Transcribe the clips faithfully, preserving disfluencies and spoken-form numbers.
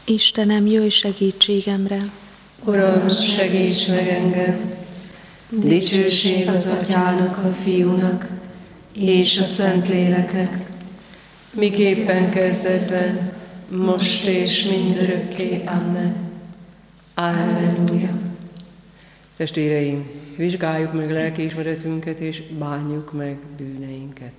Istenem, jöjj segítségemre! Uram, segíts meg engem! Dicsőség az Atyának, a Fiúnak és a Szentléleknek, miképpen kezdetben, most és mindörökké. Amen. Alleluja. Testvéreim, vizsgáljuk meg lelkiismeretünket és bánjuk meg bűneinket.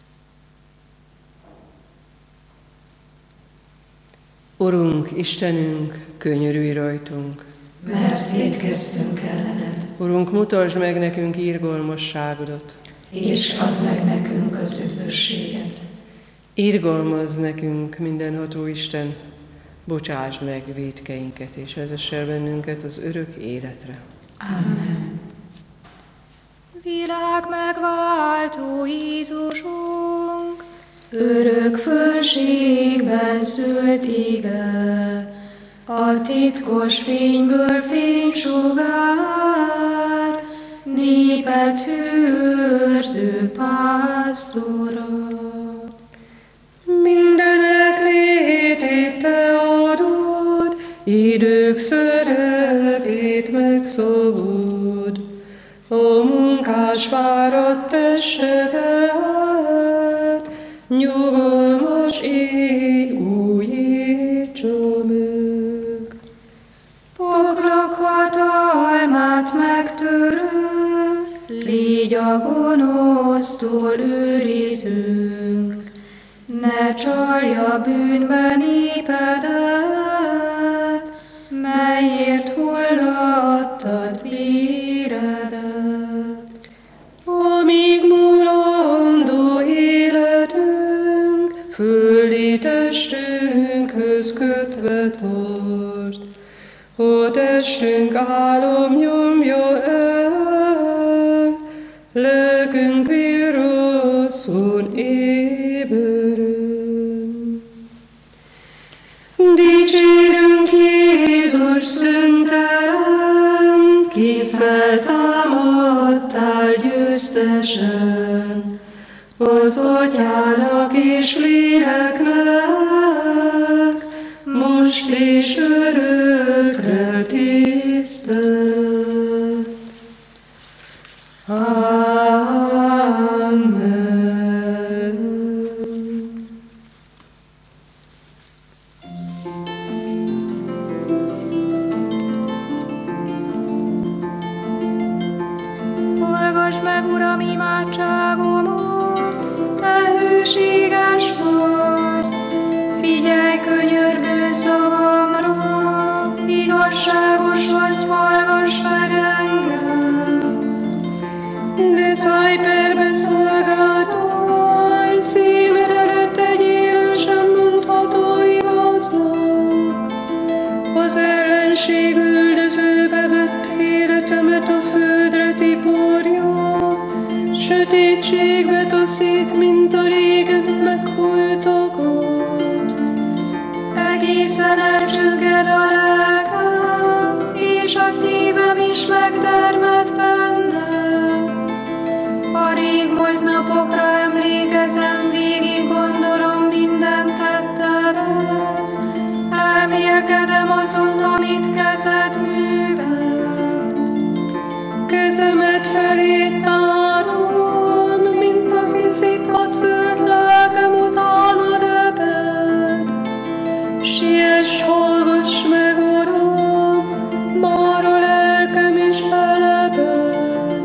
Urunk, Istenünk, könyörülj rajtunk, mert vétkeztünk ellened. Urunk, mutasd meg nekünk irgalmasságodat, és add meg nekünk az üdvösséget. Irgalmazz nekünk, mindenható Isten, bocsásd meg vétkeinket, és vezess el bennünket az örök életre. Amen. Világ megváltó Jézusunk, örök fölségben szülti be, a titkos fényből fénysugár, népet hőrző pásztora. Mindenek létét te adod, idők szerepét megszabod, a munkás fáradt testeket, nyugalmas éj újítsa meg. Poklok hatalmát megtörő, légy a gonosztól őrizünk, ne csalja bűnbe népedet, melyért hullattad béredet. Amíg mulandó életünk, földi testünkhöz kötve tart, a testünk álom nyomja el, lelkünk virrasszon éberen. Dicsérünk Jézus szüntelen, ki feltámadtál győztesen, az Atyának és Léleknek, most és örökre tisztelet. Amen. hallgass meg, Uram, imádságomat, te hűséges vagy, figyelj könyörgő szavamra, igazságos vagy, hallgass meg engem. De szállj perbe szolgáltál, szímed előtt egy élő sem mondható igaznak. Az ellenség üldözőbe vett életemet a földre tiporja, sötétségbe taszít, mint a régen meghultakat. Egészen elcsügged a lelkem, és a szívem is megdermed bennem. A régmúlt napokra emlékezem, végig gondolom minden tettedet. Elmélkedem azon, amit kezed művelt. Kezemet felé tárom, mint a kiszikadt föld, lelkem utánad ebed. Siess, hallgass meg, Uram, már a lelkem is felebed.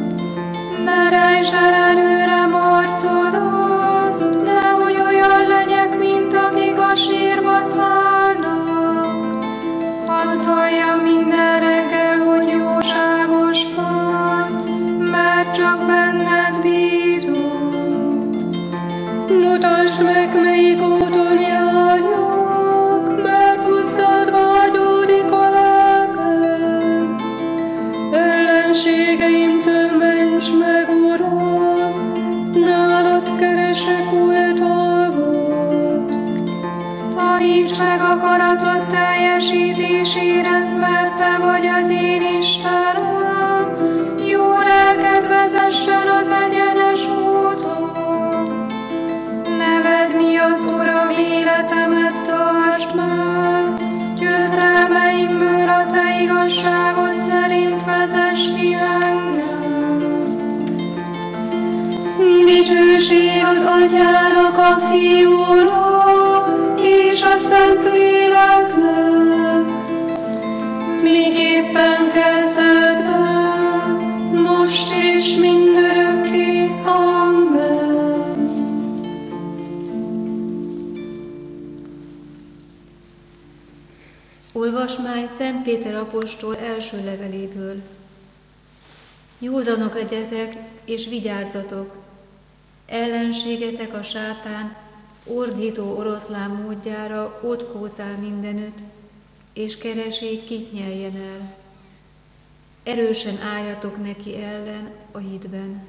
Ne rejtsd el előrem arcodat, nehogy olyan legyek, mint akik a sírba szállnak. Hadd halljam minden reggel, hogy jóságos vagy, mert csak benned bízom. Mutasd meg, melyik úton járjak, mert hozzád vágyódik a lelkem. Ellenségeimtől ments meg, Uram, nálad keresek oltalmat. Taníts meg akaratod teljesítésére, mert te vagy az én Istenem. Jó lelked vezessen az egyenes úton. Neved miatt, Uram, életemet tartsd meg, Fiúnak és a Szentléleknek, miképpen kezdetben, most és mindörökké. Amen. Olvasmány Szent Péter apostol első leveléből. Józanok legyetek és vigyázzatok! Ellenségetek a sátán ordító oroszlán módjára ott kószál mindenütt, és keresi, kit nyeljen el. Erősen álljatok neki ellen a hitben.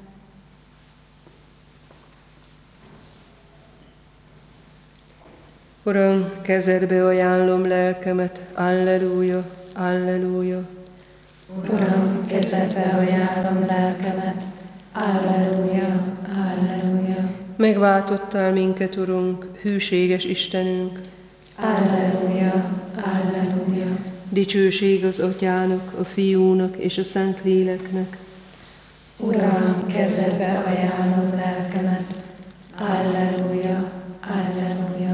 Uram, kezedbe ajánlom lelkemet, alleluja, alleluja. Uram, kezedbe ajánlom lelkemet, alleluja, alleluja. Megváltottál minket, Urunk, hűséges Istenünk. Alleluja, alleluja. Dicsőség az Atyának, a Fiúnak és a Szentléleknek. Uram, kezedbe ajánlom lelkemet, alleluja, alleluja.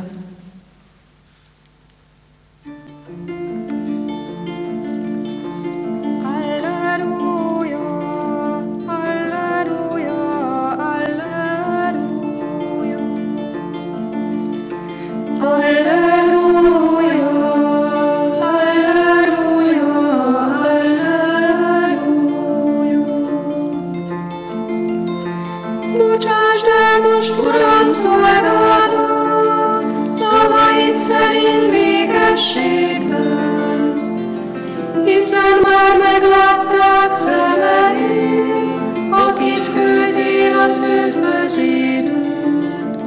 Szerint békességben, hiszen már meglátták szemeid, akit küldtél az üdvözítőt.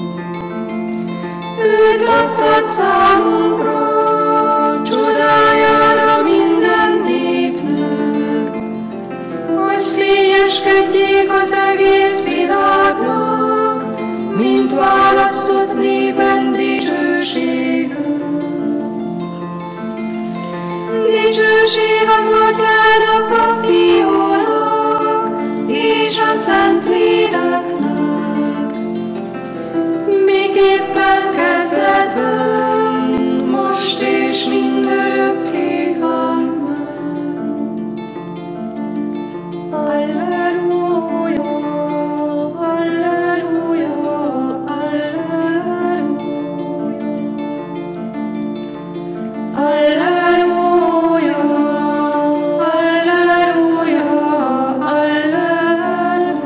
Őt adtad számunkra, csodájára minden népnek, hogy fényeskedjék az egész világnak, mint választott népen dicsőségünk. Dicsőség az Atyának, a Fiúnak és a Szentléleknek, miképpen kezdetben, most és mindörökké. Amen. Alleluja, alleluja, alleluja. Alleluja, alleluja, alleluja.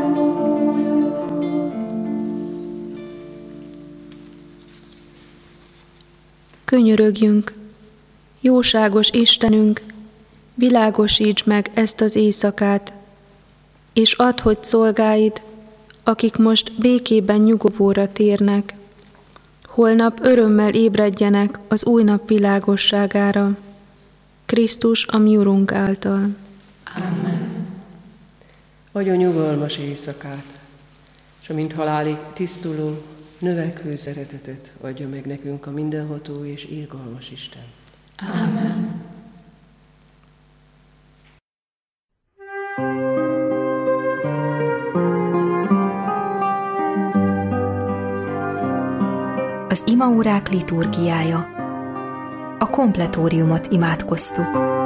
Könyörögjünk, jóságos Istenünk, világosíts meg ezt az éjszakát, és add, hogy szolgáid, akik most békében nyugovóra térnek, holnap örömmel ébredjenek az új nap világosságára, Krisztus a mi Urunk által. Amen. Adj a nyugalmas éjszakát, és amint halálig tisztuló, növekvő szeretetet adja meg nekünk a mindenható és irgalmas Isten. Amen. Az imaórák liturgiája. A kompletóriumot imádkoztuk.